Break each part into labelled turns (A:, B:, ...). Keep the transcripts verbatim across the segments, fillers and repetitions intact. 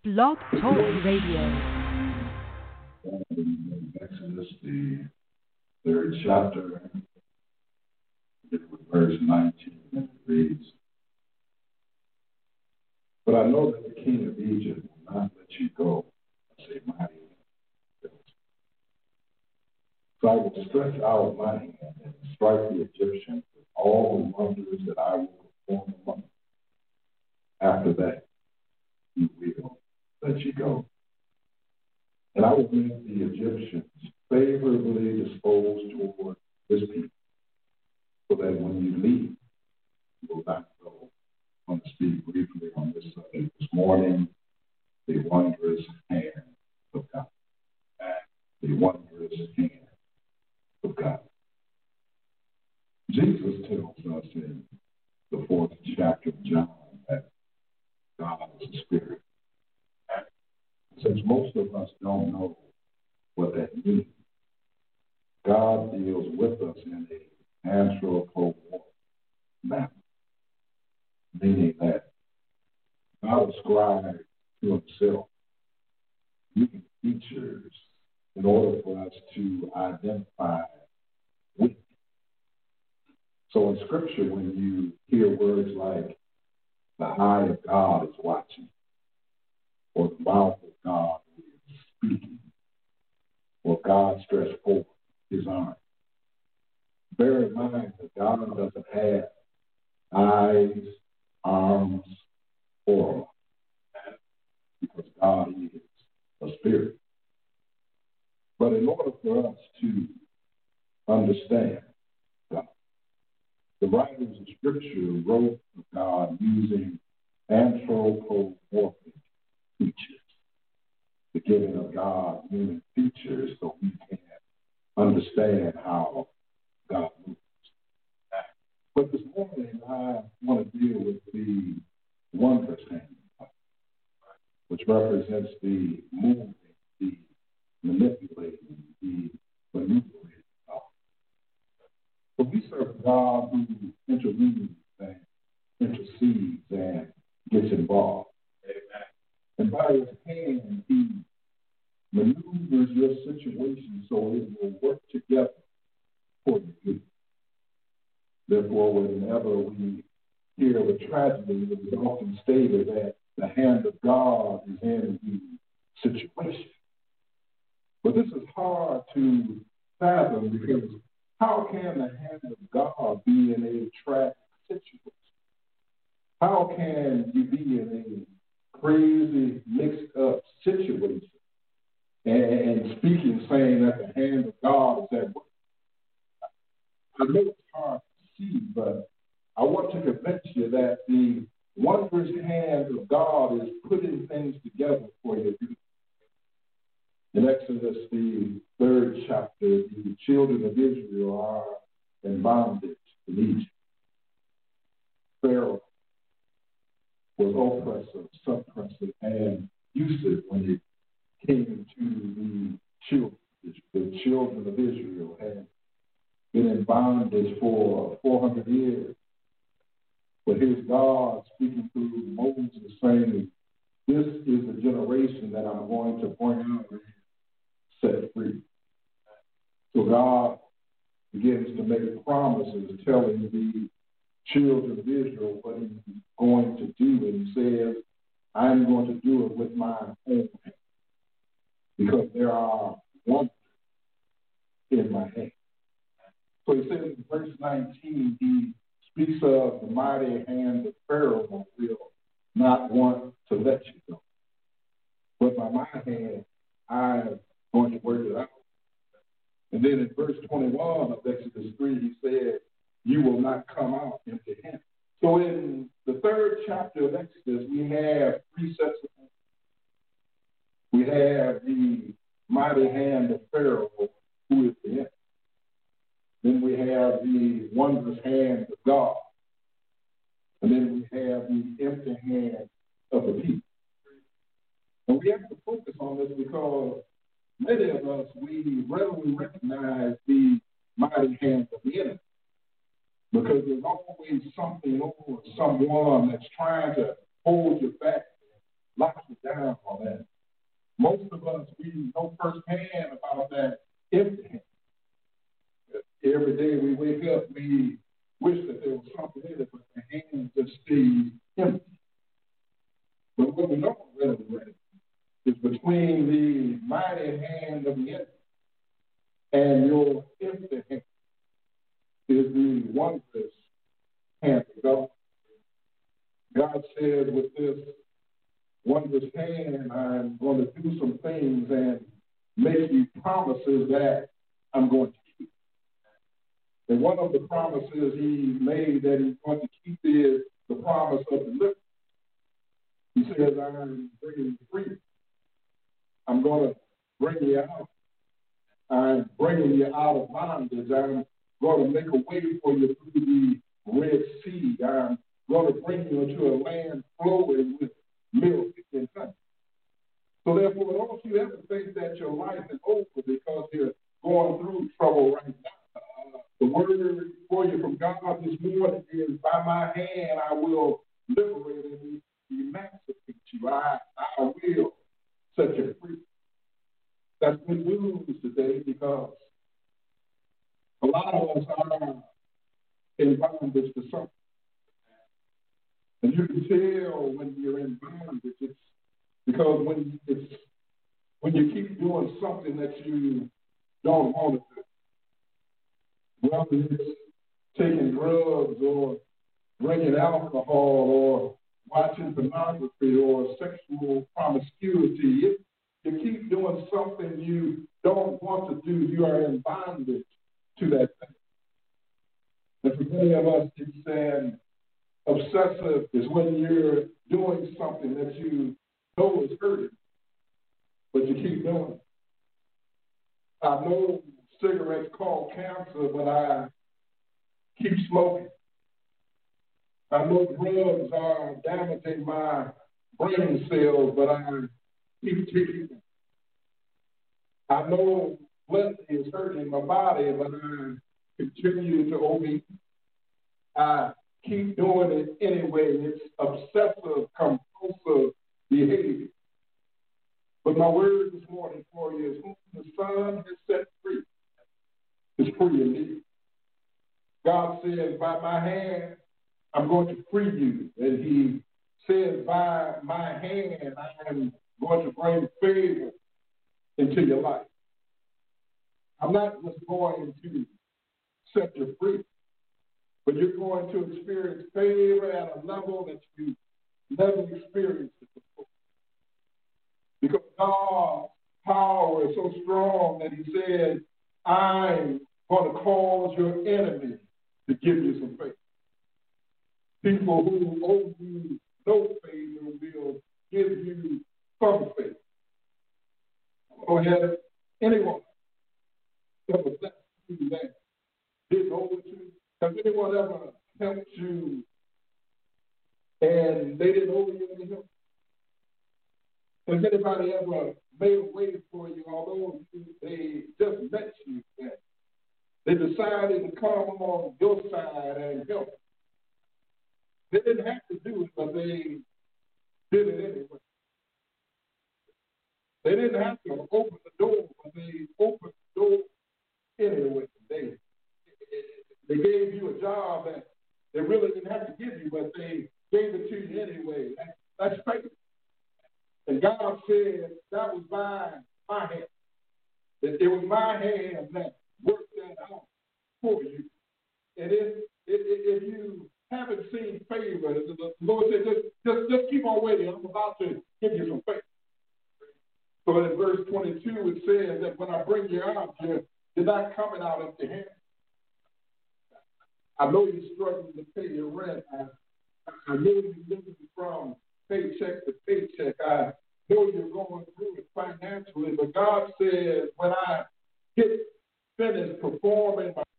A: Blog Talk Radio.
B: In Exodus, the third chapter, with verse nineteen, and it reads, "But I know that the king of Egypt will not let you go, as a mighty hand. So I will stretch out my hand and strike the Egyptians with all the wonders that I will perform among them. After that, he will let you go. And I will make the Egyptians favorably disposed toward this people, so that when you leave, you will not go." I want to speak briefly on this subject this morning, the wondrous hand of God. The wondrous hand of God. Jesus tells us in the fourth chapter of John that God is a spirit. Since most of us don't know what that means, God deals with us in a anthropomorphic manner, meaning that God ascribes to himself unique features in order for us to identify with him. So in Scripture, when you hear words like the eye of God is watching, or the mouth of God is speaking, or God stretched forth his arm, bear in mind that God doesn't have eyes, arms, or a mouth, because God is a spirit. But in order for us to understand God, the writers of Scripture wrote of God using anthropomorphic features, the giving of God human features, so we can understand how God moves. But this morning, I want to deal with the wondrous hand, which represents the moving, the manipulating, the maneuvering God. But we serve a God who intervenes and intercedes and gets involved. Amen. And by his hand, he maneuvers your situation so it will work together for your good. Therefore, whenever we hear of a tragedy, it is often stated that the hand of God is in the situation. But this is hard to fathom, because how can the hand of God be in a tragic situation? How can you be in a crazy, mixed up situation and, and speaking, saying that the hand of God is at work? I know it's hard to see, but I want to convince you that the wondrous hand of God is putting things together for your good. In Exodus, the third chapter, the children of Israel are in bondage in Egypt. Pharaoh was oppressive, suppressive, and abusive when it came to the children. The children of Israel had been in bondage for four hundred years. But here's God speaking through Moses, saying, "This is the generation that I'm going to bring out and set free." So God begins to make promises, telling the children of Israel what he's going to do. And he says, "I'm going to do it with my own hand, because there are wonders in my hand." So he says in verse nineteen, he speaks of the mighty hand of Pharaoh will not want to let you go. But by my hand, I'm going to work it out. And then in verse twenty-one of Exodus three, he said, "You will not come out empty-handed." So in the third chapter of Exodus, we have three sets of hands. We have the mighty hand of Pharaoh, who is the enemy. Then we have the wondrous hand of God. And then we have the empty hand of the people. And we have to focus on this because many of us, we readily recognize the mighty hand of the enemy, because there's always something or someone that's trying to hold you back, lock you down, we know firsthand about that empty hand. Every day we wake up, we wish that there was something in it, but the hand just stays empty. But what we don't really read is between the mighty hand of the enemy and your empty hand is the wondrous hand of God. God says, with this wondrous hand, I'm going to do some things and make you promises that I'm going to keep. And one of the promises he made that he's going to keep is the promise of deliverance. He says, I'm bringing you free. I'm going to bring you out. I'm bringing you out of bondage. I'm going to make a way for you through the Red Sea. I'm going to bring you into a land flowing with milk and honey. So therefore, don't you ever think that your life is over because you're going through trouble right now. Uh, the word for you from God this morning is, by my hand I will liberate and emancipate you. I, I will set you free. That's good news today, because a lot of us are in bondage to something. And you can tell when you're in bondage, it's because when it's when you keep doing something that you don't want to do, whether it's taking drugs or drinking alcohol or watching pornography or sexual promiscuity, if you keep doing something you don't want to do, you are in bondage to that thing. And for many of us, it's an obsessive is when you're doing something that you know is hurting, but you keep doing it. I know cigarettes cause cancer, but I keep smoking. I know drugs are damaging my brain cells, but I keep taking them. I know blood is hurting my body, but I continue to overeat. I keep doing it anyway. It's obsessive, compulsive behavior. But my word this morning for you is, whom the Son has set free is free indeed. God says, by my hand, I'm going to free you. And he says, by my hand, I am going to bring favor into your life. I'm not just going to set you free, but you're going to experience favor at a level that you never experienced it before. Because God's power is so strong that he said, I'm going to cause your enemy to give you some faith. People who owe you no favor will give you some faith. Go ahead. Anyone ever blessed you that didn't owe it to you? Has anyone ever helped you and they didn't owe you any help? Has anybody ever made a way for you, although they just met you, and they decided to come on your side and help? They didn't have to do it, but they did it anyway. They didn't have to open the door, but they opened the door anyway. They, they gave you a job that they really didn't have to give you, but they gave it to you anyway. That, that's faith. And God said that was by my hand. That it was my hand that worked that out for you. And if, if, if you haven't seen favor, the Lord said, just, just, just keep on waiting. I'm about to give you some faith. So in verse twenty-two, it says that when I bring you out, you're, you're not coming out empty handed. I know you're struggling to pay your rent. I, I know you're living from paycheck to paycheck. I know you're going through it financially, but God says, when I get finished performing my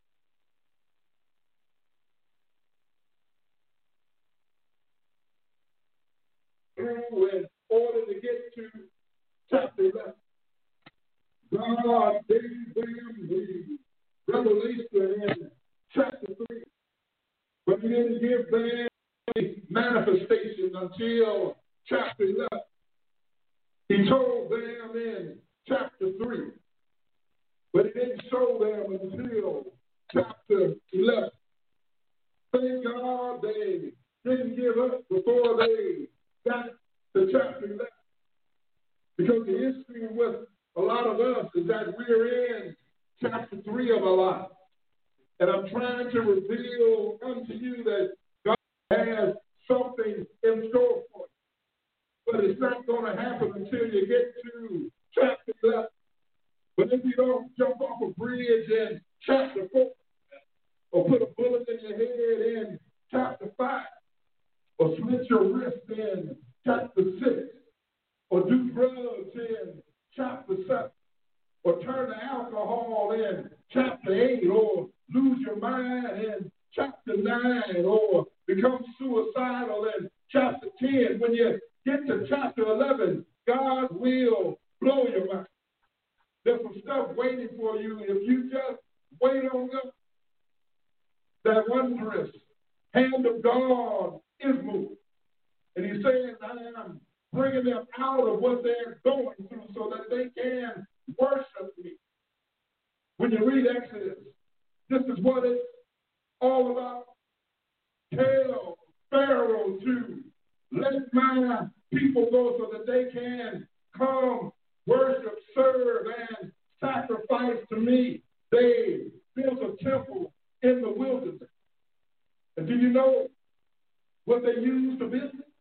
B: through in order to get to chapter eleven, God gave them the revelation in chapter three, but he didn't give them the manifestation until chapter eleven. He told them in chapter three, but he didn't show them until chapter eleven. Thank God they didn't give up before they got to chapter eleven. Because the issue with a lot of us is that we're in chapter three of our life. And I'm trying to reveal unto you that God has something in store for you. But it's not going to happen until you get to chapter eleven. But if you don't jump off a bridge in chapter four, or put a bullet in your head in chapter five, or slit your wrist in chapter six, or do drugs in chapter seven, or turn to alcohol in chapter eight, or lose your mind in chapter nine, or become suicidal in chapter ten. When you get to chapter eleven, God will blow your mind. There's some stuff waiting for you if you just wait on God. That wondrous hand of God is moving. And he says, I am bringing them out of what they're going through so that they can worship me. When you read Exodus, this is what it's all about. Tell Pharaoh to let my people go so that they can come, worship, serve, and sacrifice to me. They built a temple in the wilderness. And do you know what they used to build it?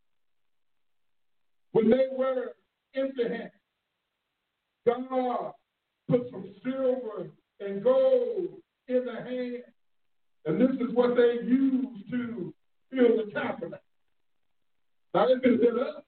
B: When they were empty-handed, God put some silver and gold in their hand, and this is what they used to build the tabernacle. Now, if it did us,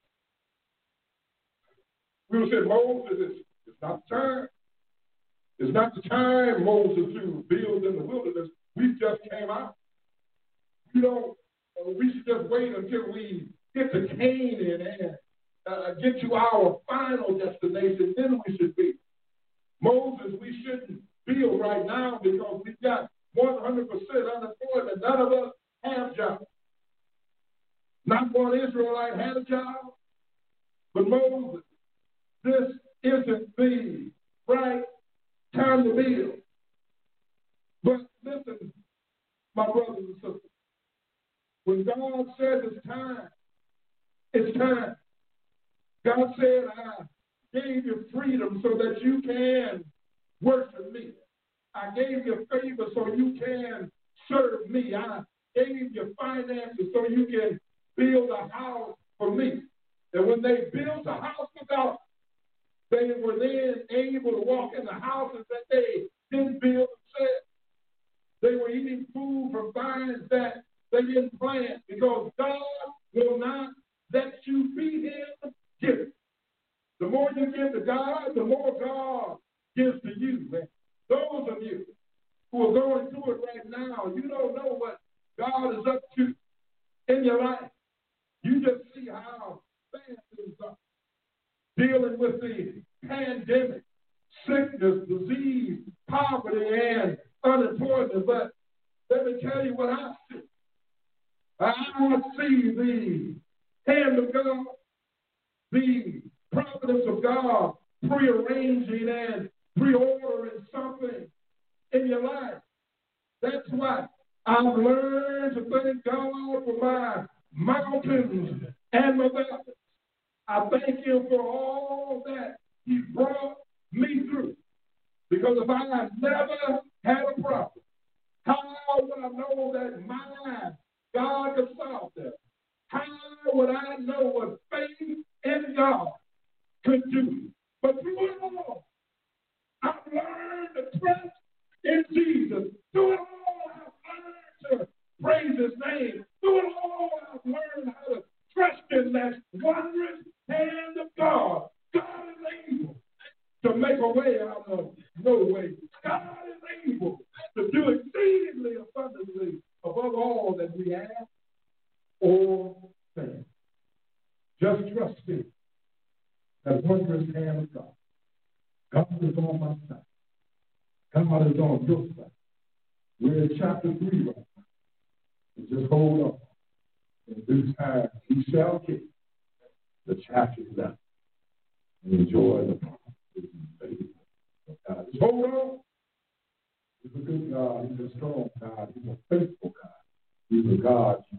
B: we would say, Moses, it's, it's not the time. It's not the time, Moses, to build in the wilderness. We just came out. You know, we should just wait until we get to Canaan and uh, get to our final destination. Then we should be. Moses, we shouldn't build right now because we've got one hundred percent unemployment. None of us have jobs. Not one Israelite had a job. But Moses, this isn't the right time to build. But listen, my brothers and sisters, when God says it's time, it's time. God said, I gave you freedom so that you can worship me. I gave you favor so you can serve me. I gave you finances so you can build a house for me. And when they built a house for God, they were then able to walk in the houses that they didn't build themselves. They were eating food from vines that they didn't plant because God will not let you be him giving. The more you give to God, the more God gives to you. Man. Those of you who are going through it right now, you don't know what God is up to in your life. You just see how bad things are. Dealing with the pandemic, sickness, disease, poverty, and unemployment. But let me tell you what I see. I see the hand of God, the providence of God prearranging and preordering something in your life. That's why I've learned to thank God for my mountains and my valleys. I thank him for all that he brought me through. Because if I had never had a problem, how would I know that my God could solve them? How would I know what faith in God could do? But through it all, I've learned to trust in Jesus. Through it all, I've learned to praise his name. Through it all, I've learned how to trust in that wondrous hand of God. God is able to make a way out of no way. God is able to do exceedingly abundantly above all that we have or think. Just trust in that wondrous hand of God. God is on my side. God is on your side. We're in chapter three right now. And just hold on. In due time, he shall get the chapter eleven. and enjoy the promises and favor of God. Just hold on. He's a good God. He's a strong God. He's a faithful God. He's a God